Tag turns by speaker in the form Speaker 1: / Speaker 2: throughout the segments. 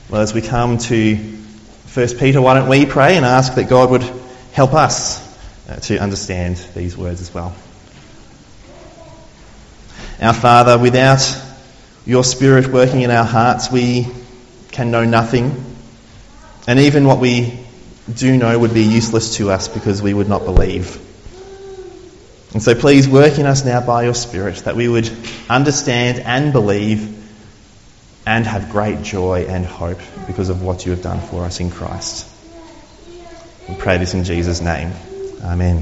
Speaker 1: Well, as we come to 1 Peter, why don't we pray and ask that God would help us to understand these words as well. Our Father, without your Spirit working in our hearts, we can know nothing, and even what we do know would be useless to us because we would not believe. And so please work in us now by your Spirit that we would understand and believe and have great joy and hope because of what you have done for us in Christ. We pray this in Jesus' name. Amen.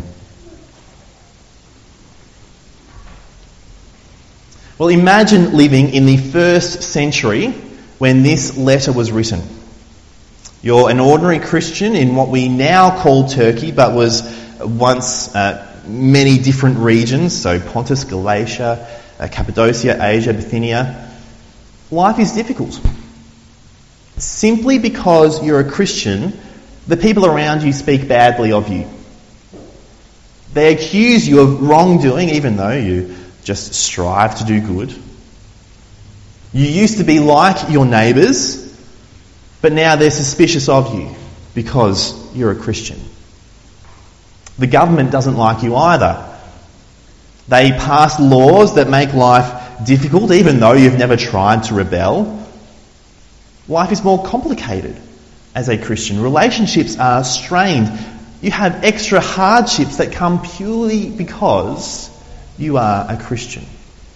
Speaker 1: Well, imagine living in the 1st century when this letter was written. You're an ordinary Christian in what we now call Turkey, but was once many different regions, so Pontus, Galatia, Cappadocia, Asia, Bithynia. Life is difficult. Simply because you're a Christian, the people around you speak badly of you. They accuse you of wrongdoing even though you just strive to do good. You used to be like your neighbours, but now they're suspicious of you because you're a Christian. The government doesn't like you either. They pass laws that make life difficult even though you've never tried to rebel. Life is more complicated as a Christian. Relationships are strained. You have extra hardships that come purely because you are a Christian.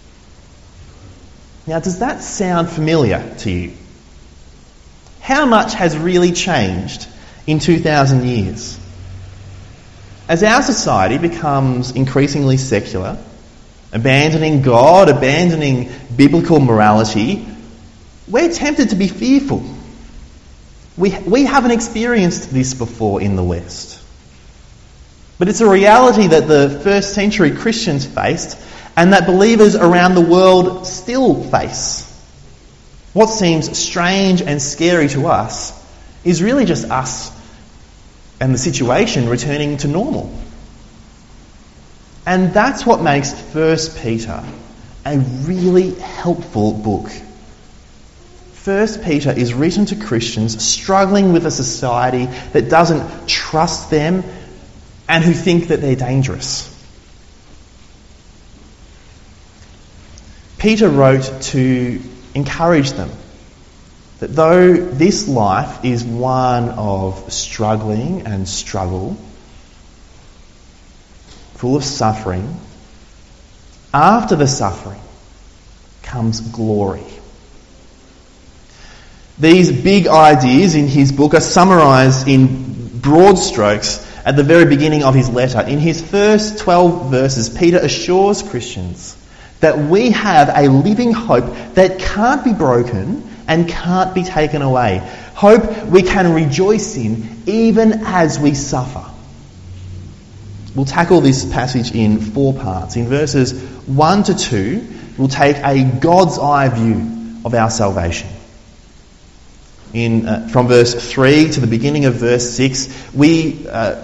Speaker 1: Now, does that sound familiar to you? How much has really changed in 2,000 years? As our society becomes increasingly secular, abandoning God, abandoning biblical morality, we're tempted to be fearful. We haven't experienced this before in the West. But it's a reality that the 1st century Christians faced and that believers around the world still face. What seems strange and scary to us is really just us and the situation returning to normal. And that's what makes 1 Peter a really helpful book. 1 Peter is written to Christians struggling with a society that doesn't trust them and who think that they're dangerous. Peter wrote to encourage them that though this life is one of struggling and struggle, full of suffering, after the suffering comes glory. These big ideas in his book are summarised in broad strokes at the very beginning of his letter. In his first 12 verses, Peter assures Christians that we have a living hope that can't be broken and can't be taken away. Hope we can rejoice in even as we suffer. We'll tackle this passage in 4 parts. In verses 1 to 2, we'll take a God's eye view of our salvation. From verse 3 to the beginning of verse 6, we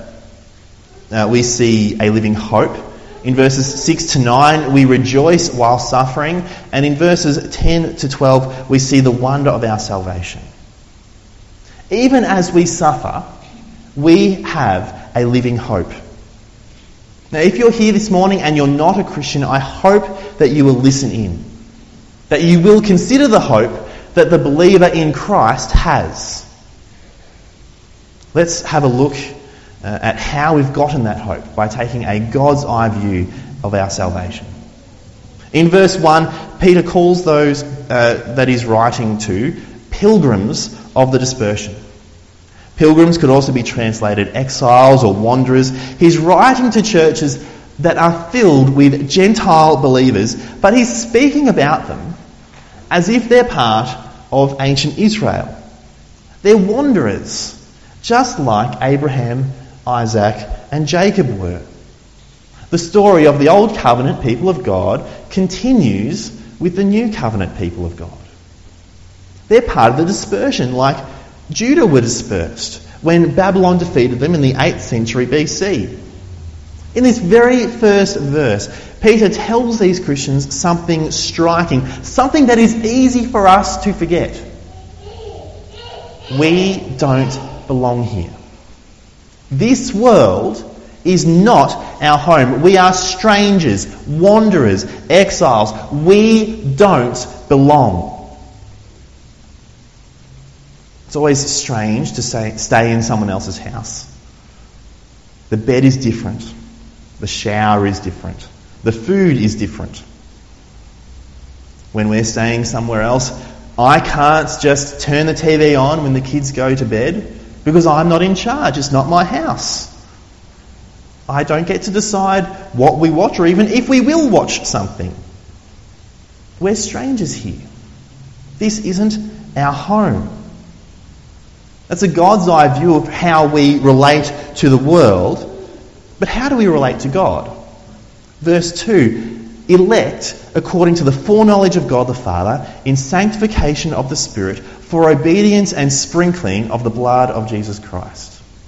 Speaker 1: see a living hope. In verses 6 to 9, we rejoice while suffering. And in verses 10 to 12, we see the wonder of our salvation. Even as we suffer, we have a living hope. Now, if you're here this morning and you're not a Christian, I hope that you will listen in. That you will consider the hope that the believer in Christ has. Let's have a look at how we've gotten that hope by taking a God's eye view of our salvation. In verse 1, Peter calls those that he's writing to pilgrims of the dispersion. Pilgrims could also be translated exiles or wanderers. He's writing to churches that are filled with Gentile believers, but he's speaking about them as if they're part of ancient Israel. They're wanderers, just like Abraham, Isaac and Jacob were. The story of the Old Covenant people of God continues with the New Covenant people of God. They're part of the dispersion, like Judah were dispersed when Babylon defeated them in the 8th century BC. In this very first verse, Peter tells these Christians something striking, something that is easy for us to forget. We don't belong here. This world is not our home. We are strangers, wanderers, exiles. We don't belong. It's always strange to stay in someone else's house. The bed is different. The shower is different. The food is different. When we're staying somewhere else, I can't just turn the TV on when the kids go to bed because I'm not in charge. It's not my house. I don't get to decide what we watch or even if we will watch something. We're strangers here. This isn't our home. That's a God's eye view of how we relate to the world. But how do we relate to God? Verse 2, elect according to the foreknowledge of God the Father in sanctification of the Spirit for obedience and sprinkling of the blood of Jesus Christ.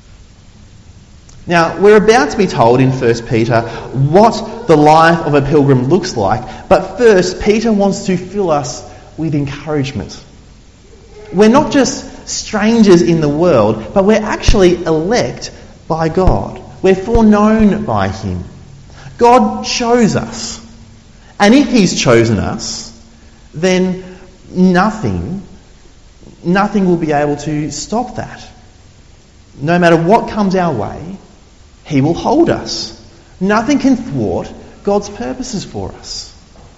Speaker 1: Now, we're about to be told in 1 Peter what the life of a pilgrim looks like, but first, Peter wants to fill us with encouragement. We're not just strangers in the world, but we're actually elect by God. We're foreknown by Him. God chose us. And if He's chosen us, then nothing will be able to stop that. No matter what comes our way, He will hold us. Nothing can thwart God's purposes for us.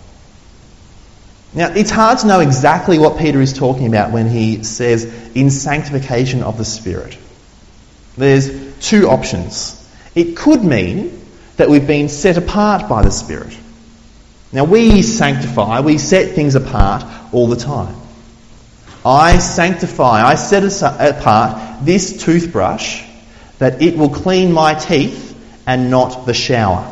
Speaker 1: Now, it's hard to know exactly what Peter is talking about when he says, in sanctification of the Spirit. There's two options. It could mean that we've been set apart by the Spirit. Now, we sanctify, we set things apart all the time. I sanctify, I set apart this toothbrush that it will clean my teeth and not the shower.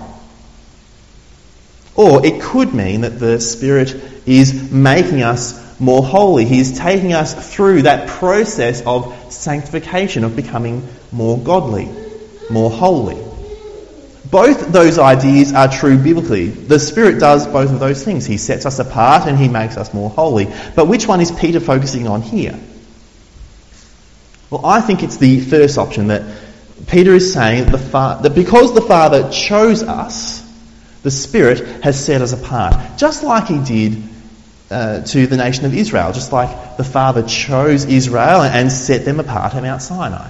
Speaker 1: Or it could mean that the Spirit is making us more holy. He's taking us through that process of sanctification, of becoming more godly, more holy. Both those ideas are true biblically. The Spirit does both of those things. He sets us apart and He makes us more holy. But which one is Peter focusing on here? Well, I think it's the first option, that Peter is saying that because the Father chose us, the Spirit has set us apart. Just like He did to the nation of Israel. Just like the Father chose Israel and set them apart at Mount Sinai.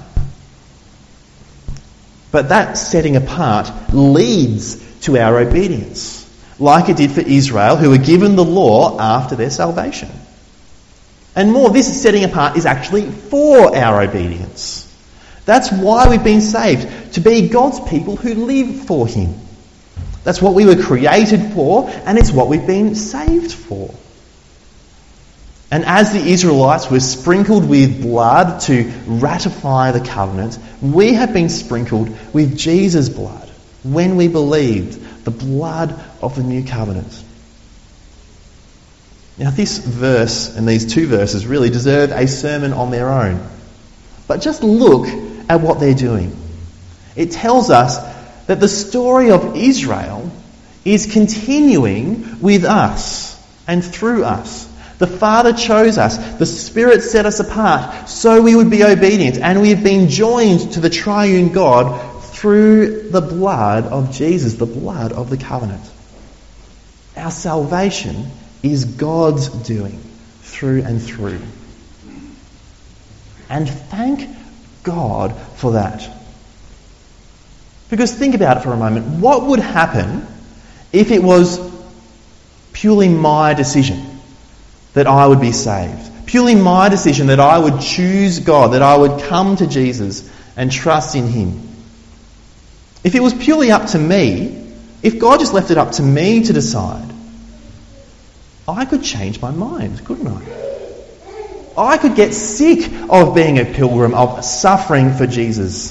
Speaker 1: But that setting apart leads to our obedience, like it did for Israel, who were given the law after their salvation. And more, this setting apart is actually for our obedience. That's why we've been saved, to be God's people who live for Him. That's what we were created for, and it's what we've been saved for. And as the Israelites were sprinkled with blood to ratify the covenant, we have been sprinkled with Jesus' blood when we believed, the blood of the new covenant. Now, this verse and these two verses really deserve a sermon on their own. But just look at what they're doing. It tells us that the story of Israel is continuing with us and through us. The Father chose us. The Spirit set us apart so we would be obedient. And we have been joined to the triune God through the blood of Jesus, the blood of the covenant. Our salvation is God's doing through and through. And thank God for that. Because think about it for a moment. What would happen if it was purely my decision that I would be saved? Purely my decision that I would choose God, that I would come to Jesus and trust in Him. If it was purely up to me, if God just left it up to me to decide, I could change my mind, couldn't I? I could get sick of being a pilgrim, of suffering for Jesus.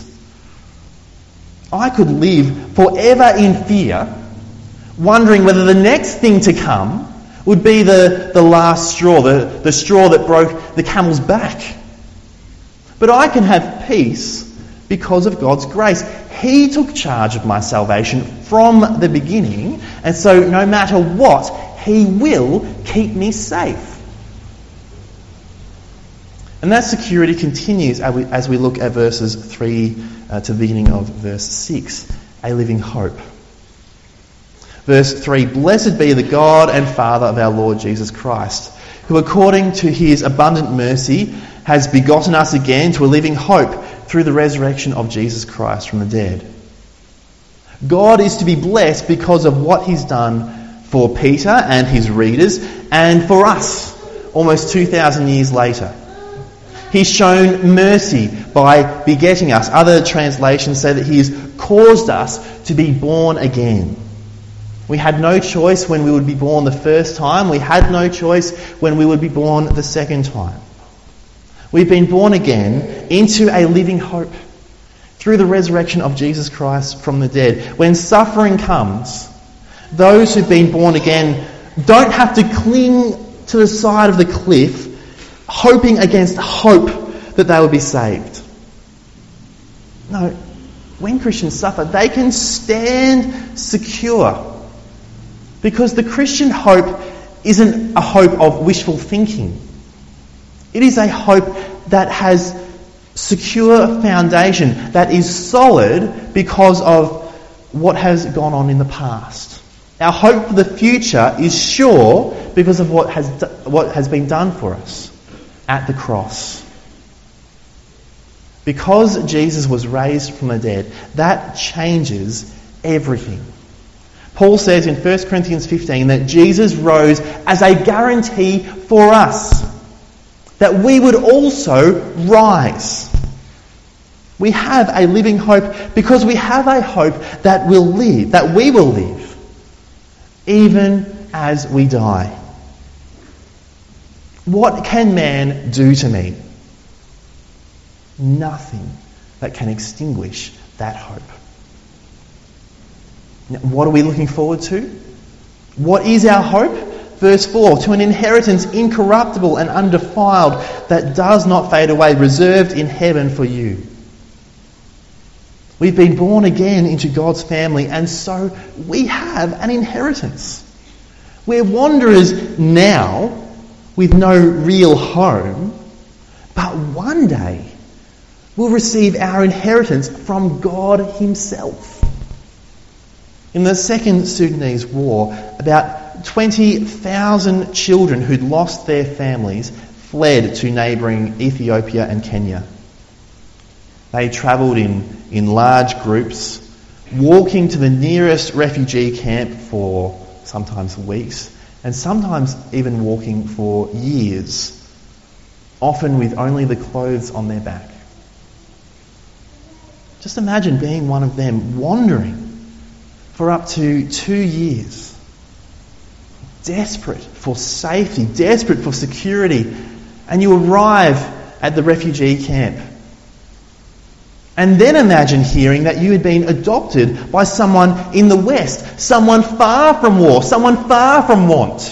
Speaker 1: I could live forever in fear, wondering whether the next thing to come would be the last straw, the straw that broke the camel's back. But I can have peace because of God's grace. He took charge of my salvation from the beginning, and so no matter what, He will keep me safe. And that security continues as we look at verses 3 to the beginning of verse 6, a living hope. Verse 3, "Blessed be the God and Father of our Lord Jesus Christ, who according to his abundant mercy has begotten us again to a living hope through the resurrection of Jesus Christ from the dead." God is to be blessed because of what he's done for Peter and his readers and for us almost 2,000 years later. He's shown mercy by begetting us. Other translations say that he has caused us to be born again. We had no choice when we would be born the first time. We had no choice when we would be born the second time. We've been born again into a living hope through the resurrection of Jesus Christ from the dead. When suffering comes, those who've been born again don't have to cling to the side of the cliff, hoping against hope that they will be saved. No, when Christians suffer, they can stand secure, because the Christian hope isn't a hope of wishful thinking. It is a hope that has secure foundation, that is solid because of what has gone on in the past. Our hope for the future is sure because of what has been done for us at the cross. Because Jesus was raised from the dead, that changes everything. Paul says in 1 Corinthians 15 that Jesus rose as a guarantee for us, that we would also rise. We have a living hope because we have a hope that we will live, even as we die. What can man do to me? Nothing that can extinguish that hope. Now, what are we looking forward to? What is our hope? Verse 4, "To an inheritance incorruptible and undefiled that does not fade away, reserved in heaven for you." We've been born again into God's family, and so we have an inheritance. We're wanderers now with no real home, but one day we'll receive our inheritance from God himself. In the Second Sudanese War, about 20,000 children who'd lost their families fled to neighbouring Ethiopia and Kenya. They travelled in large groups, walking to the nearest refugee camp for sometimes weeks, and sometimes even walking for years, often with only the clothes on their back. Just imagine being one of them, wandering for up to 2 years, desperate for safety, desperate for security, and you arrive at the refugee camp. And then imagine hearing that you had been adopted by someone in the West, someone far from war, someone far from want.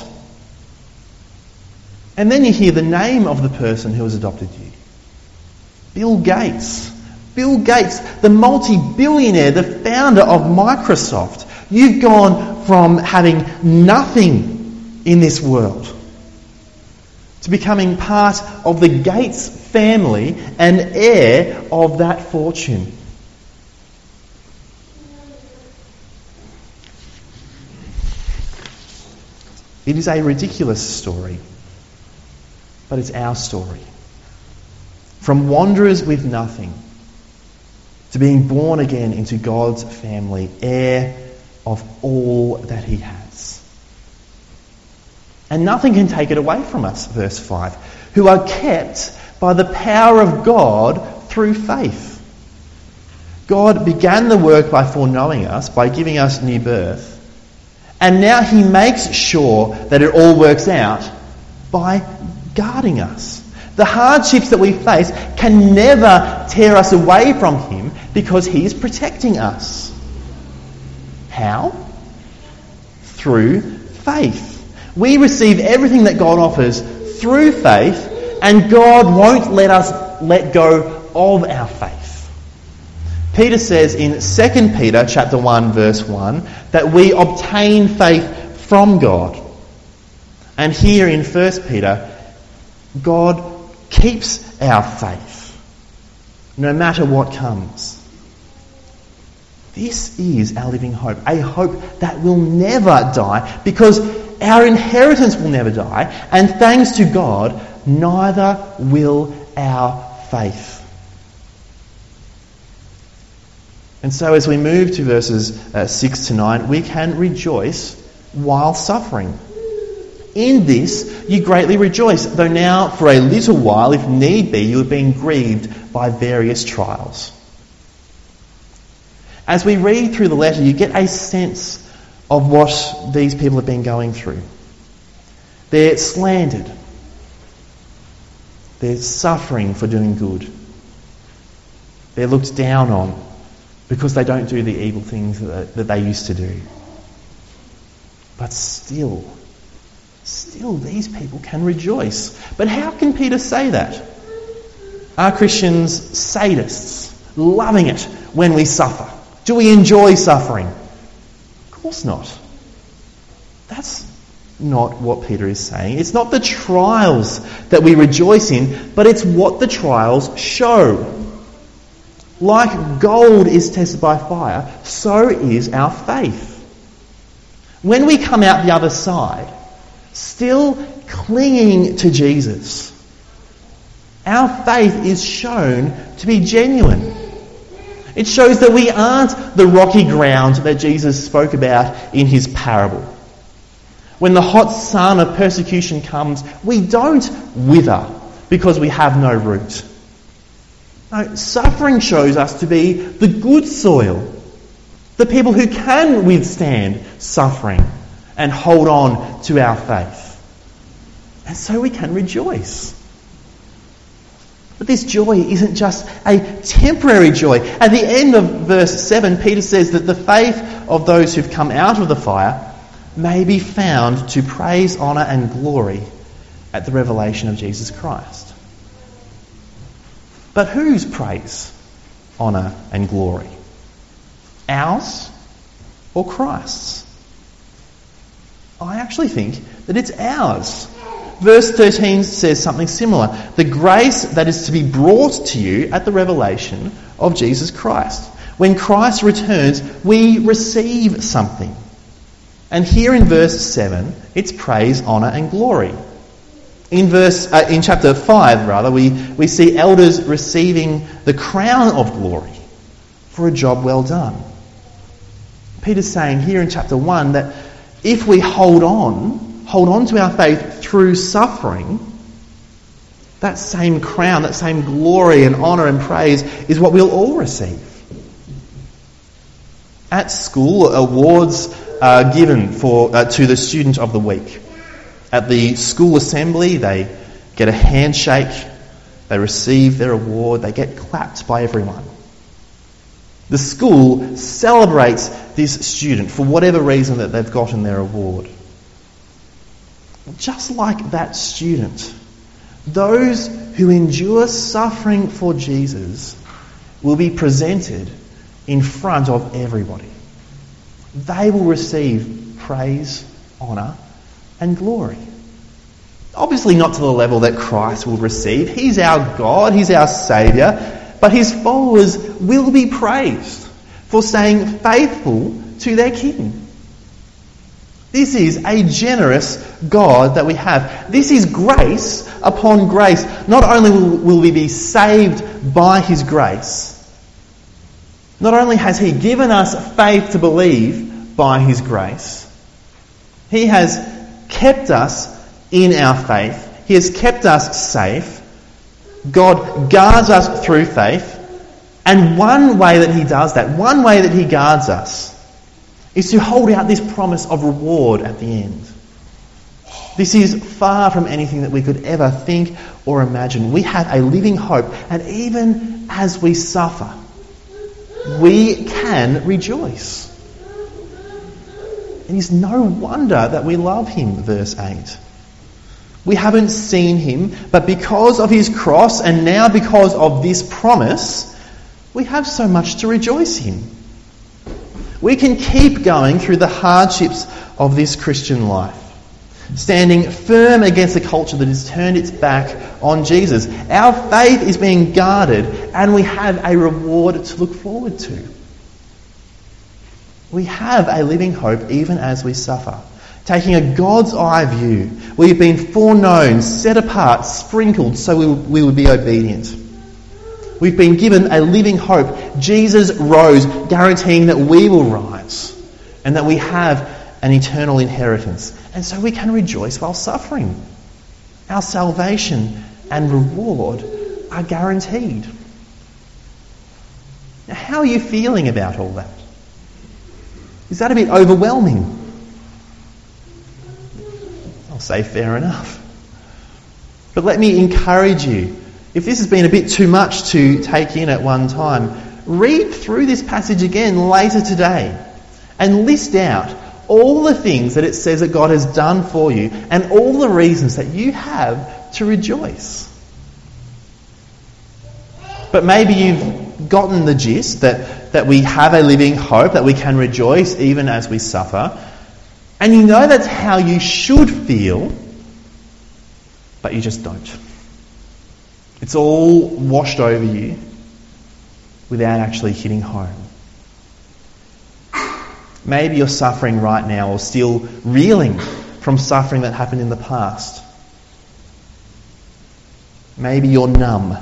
Speaker 1: And then you hear the name of the person who has adopted you. Bill Gates. Bill Gates, the multi-billionaire, the founder of Microsoft. You've gone from having nothing in this world to becoming part of the Gates family and heir of that fortune. It is a ridiculous story, but it's our story. From wanderers with nothing to being born again into God's family, heir of all that he has. And nothing can take it away from us, verse 5, who are kept by the power of God through faith. God began the work by foreknowing us, by giving us new birth, and now he makes sure that it all works out by guarding us. The hardships that we face can never tear us away from him because he is protecting us. How? Through faith. We receive everything that God offers through faith, and God won't let us let go of our faith. Peter says in 2 Peter chapter 1 verse 1 that we obtain faith from God. And here in 1 Peter, God keeps our faith, no matter what comes. This is our living hope, a hope that will never die, because our inheritance will never die, and thanks to God, neither will our faith. And so as we move to verses 6 to 9, we can rejoice while suffering. In this you greatly rejoice, though now for a little while, if need be, you have been grieved by various trials. As we read through the letter, you get a sense of what these people have been going through. They're slandered. They're suffering for doing good. They're looked down on because they don't do the evil things that they used to do. But still these people can rejoice. But how can Peter say that? Are Christians sadists, loving it when we suffer? Do we enjoy suffering? Of course not. That's not what Peter is saying. It's not the trials that we rejoice in, but it's what the trials show. Like gold is tested by fire, so is our faith. When we come out the other side, still clinging to Jesus, our faith is shown to be genuine. It shows that we aren't the rocky ground that Jesus spoke about in his parable. When the hot sun of persecution comes, we don't wither because we have no root. No, suffering shows us to be the good soil, the people who can withstand suffering and hold on to our faith. And so we can rejoice. But this joy isn't just a temporary joy. At the end of verse 7, Peter says that the faith of those who've come out of the fire may be found to praise, honour and glory at the revelation of Jesus Christ. But whose praise, honour and glory? Ours or Christ's? I actually think that it's ours. Verse 13 says something similar. The grace that is to be brought to you at the revelation of Jesus Christ. When Christ returns, we receive something. And here in verse 7, it's praise, honour and glory. In chapter 5, we see elders receiving the crown of glory for a job well done. Peter's saying here in chapter 1 that if we hold on to our faith through suffering, that same crown, that same glory and honour and praise is what we'll all receive. At school, awards are given to the student of the week. At the school assembly, they get a handshake, they receive their award, they get clapped by everyone. The school celebrates this student for whatever reason that they've gotten their award. Just like that student, those who endure suffering for Jesus will be presented in front of everybody. They will receive praise, honour and glory. Obviously not to the level that Christ will receive. He's our God, he's our Saviour, but his followers will be praised for staying faithful to their King. This is a generous God that we have. This is grace upon grace. Not only will we be saved by his grace, not only has he given us faith to believe by his grace, he has kept us in our faith. He has kept us safe. God guards us through faith. And one way that he does that, one way that he guards us, is to hold out this promise of reward at the end. This is far from anything that we could ever think or imagine. We have a living hope, and even as we suffer, we can rejoice. It is no wonder that we love him, verse 8. We haven't seen him, but because of his cross and now because of this promise, we have so much to rejoice in. We can keep going through the hardships of this Christian life. standing firm against a culture that has turned its back on Jesus. Our faith is being guarded, and we have a reward to look forward to. We have a living hope even as we suffer. Taking a God's eye view, we've been foreknown, set apart, sprinkled so we would be obedient. We've been given a living hope. Jesus rose, guaranteeing that we will rise and that we have an eternal inheritance. And so we can rejoice while suffering. Our salvation and reward are guaranteed. Now, how are you feeling about all that? Is that a bit overwhelming? I'll say fair enough. But let me encourage you, if this has been a bit too much to take in at one time, read through this passage again later today and list out all the things that it says that God has done for you and all the reasons that you have to rejoice. But maybe you've gotten the gist that we have a living hope, that we can rejoice even as we suffer. And you know that's how you should feel, but you just don't. It's all washed over you without actually hitting home. Maybe you're suffering right now or still reeling from suffering that happened in the past. Maybe you're numb,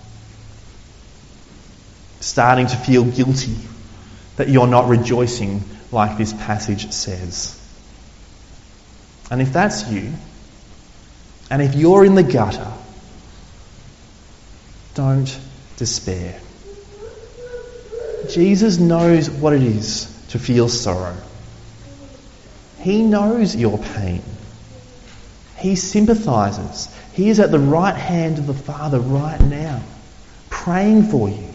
Speaker 1: starting to feel guilty that you're not rejoicing like this passage says. And if that's you, and if you're in the gutter, don't despair. Jesus knows what it is to feel sorrow. He knows your pain. He sympathises. He is at the right hand of the Father right now, praying for you.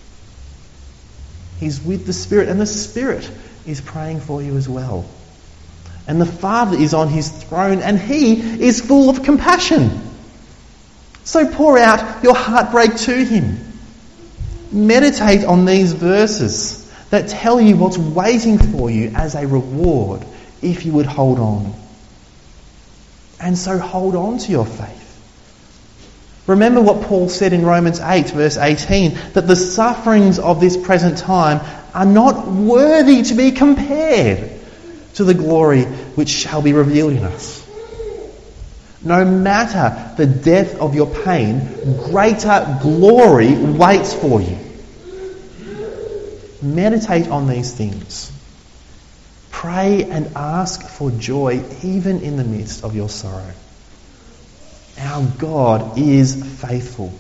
Speaker 1: He's with the Spirit, and the Spirit is praying for you as well. And the Father is on his throne, and he is full of compassion. So pour out your heartbreak to him. Meditate on these verses that tell you what's waiting for you as a reward if you would hold on. And so hold on to your faith. Remember what Paul said in Romans 8 verse 18, that the sufferings of this present time are not worthy to be compared to the glory which shall be revealed in us. No matter the depth of your pain, greater glory waits for you. Meditate on these things. Pray and ask for joy even in the midst of your sorrow. Our God is faithful.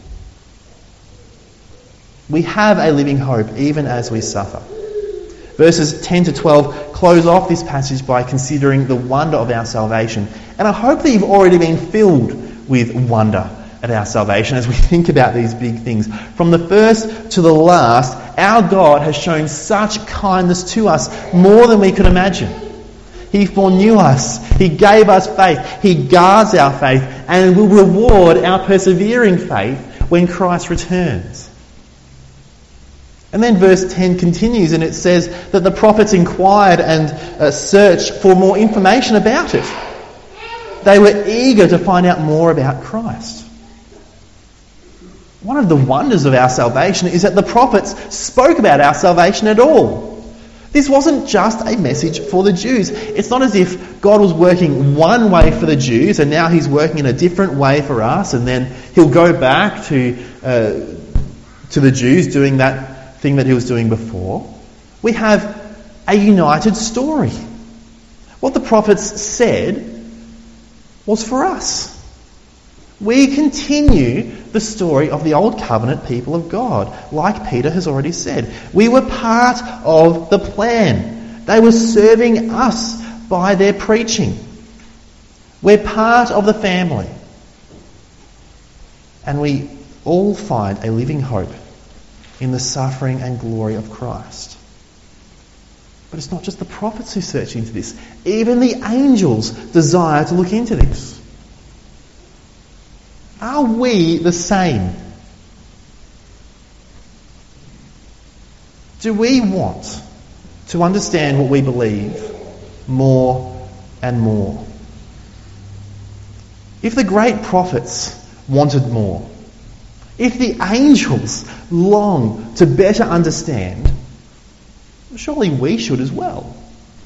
Speaker 1: We have a living hope even as we suffer. Verses 10 to 12 close off this passage by considering the wonder of our salvation. And I hope that you've already been filled with wonder at our salvation as we think about these big things. From the first to the last, our God has shown such kindness to us, more than we could imagine. He foreknew us. He gave us faith. He guards our faith and will reward our persevering faith when Christ returns. And then verse 10 continues and it says that the prophets inquired and searched for more information about it. They were eager to find out more about Christ. One of the wonders of our salvation is that the prophets spoke about our salvation at all. This wasn't just a message for the Jews. It's not as if God was working one way for the Jews and now he's working in a different way for us, and then he'll go back to the Jews doing that thing that he was doing before. We have a united story. What the prophets said was for us. We continue the story of the Old Covenant people of God, like Peter has already said. We were part of the plan. They were serving us by their preaching. We're part of the family. And we all find a living hope in the suffering and glory of Christ. But it's not just the prophets who search into this. Even the angels desire to look into this. Are we the same? Do we want to understand what we believe more and more? If the great prophets wanted more, if the angels long to better understand, surely we should as well.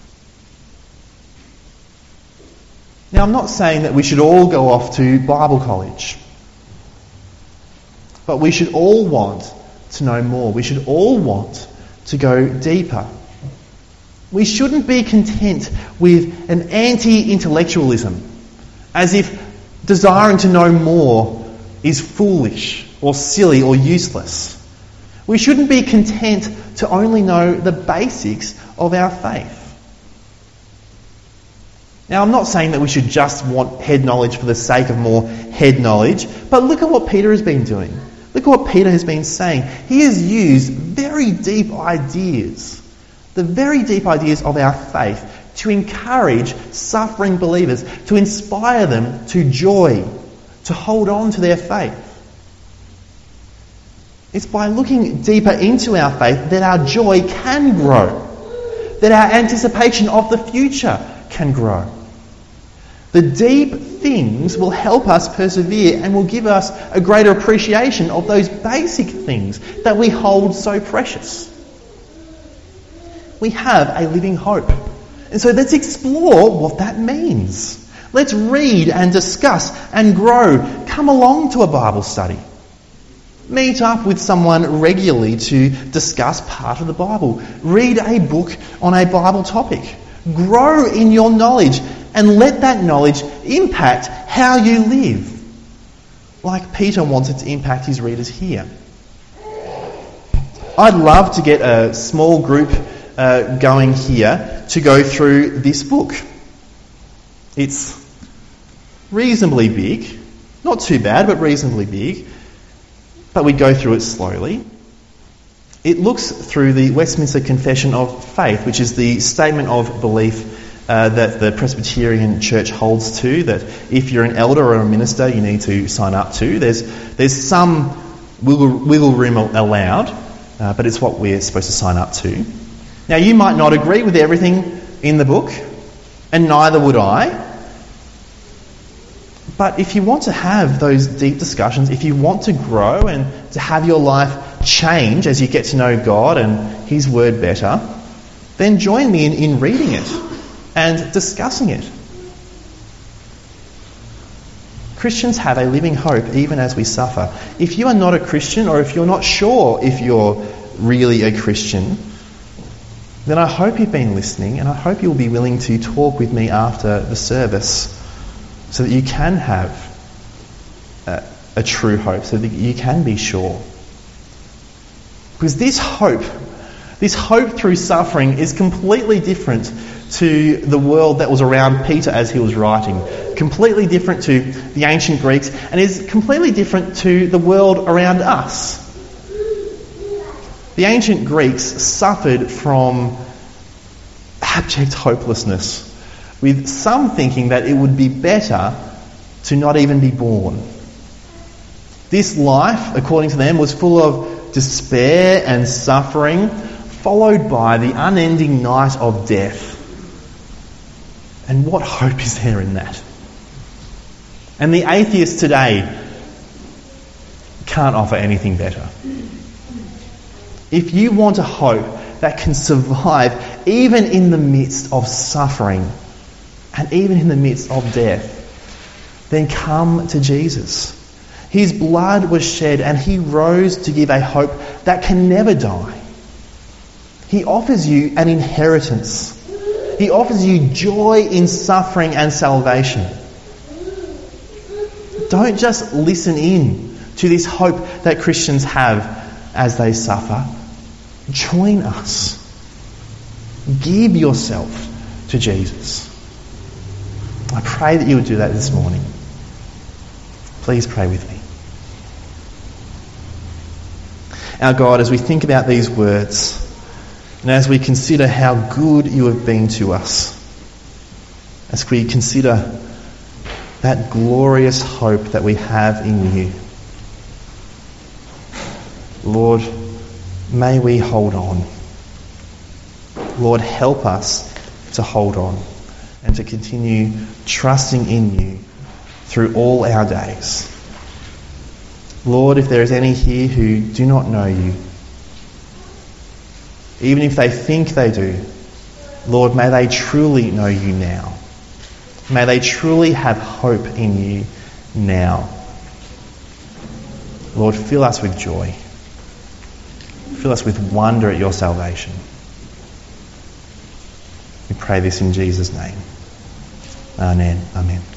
Speaker 1: Now, I'm not saying that we should all go off to Bible college, but we should all want to know more. We should all want to go deeper. We shouldn't be content with an anti-intellectualism, as if desiring to know more is foolish or silly or useless. We shouldn't be content to only know the basics of our faith. Now, I'm not saying that we should just want head knowledge for the sake of more head knowledge, but look at what Peter has been doing. Look at what Peter has been saying. He has used very deep ideas, the very deep ideas of our faith, to encourage suffering believers, to inspire them to joy, to hold on to their faith. It's by looking deeper into our faith that our joy can grow, that our anticipation of the future can grow. The deep things will help us persevere and will give us a greater appreciation of those basic things that we hold so precious. We have a living hope. And so let's explore what that means. Let's read and discuss and grow. Come along to a Bible study. Meet up with someone regularly to discuss part of the Bible. Read a book on a Bible topic. Grow in your knowledge and let that knowledge impact how you live, like Peter wanted to impact his readers here. I'd love to get a small group going here to go through this book. It's reasonably big, not too bad, but reasonably big, but we go through it slowly. It looks through the Westminster Confession of Faith, which is the statement of belief that the Presbyterian Church holds to, that if you're an elder or a minister, you need to sign up to. There's some wiggle room allowed, but it's what we're supposed to sign up to. Now, you might not agree with everything in the book, and neither would I. But if you want to have those deep discussions, if you want to grow and to have your life change as you get to know God and His Word better, then join me in reading it and discussing it. Christians have a living hope even as we suffer. If you are not a Christian, or if you're not sure if you're really a Christian, then I hope you've been listening, and I hope you'll be willing to talk with me after the service so that you can have a true hope, so that you can be sure. Because this hope through suffering is completely different to the world that was around Peter as he was writing, completely different to the ancient Greeks, and is completely different to the world around us. The ancient Greeks suffered from abject hopelessness, with some thinking that it would be better to not even be born. This life, according to them, was full of despair and suffering, followed by the unending night of death. And what hope is there in that? And the atheist today can't offer anything better. If you want a hope that can survive even in the midst of suffering and even in the midst of death, then come to Jesus. His blood was shed and He rose to give a hope that can never die. He offers you an inheritance. He offers you joy in suffering and salvation. Don't just listen in to this hope that Christians have as they suffer. Join us. Give yourself to Jesus. I pray that you would do that this morning. Please pray with me. Our God, as we think about these words, and as we consider how good you have been to us, as we consider that glorious hope that we have in you, Lord, may we hold on. Lord, help us to hold on and to continue trusting in you through all our days. Lord, if there is any here who do not know you, even if they think they do, Lord, may they truly know you now. May they truly have hope in you now. Lord, fill us with joy. Fill us with wonder at your salvation. We pray this in Jesus' name. Amen. Amen.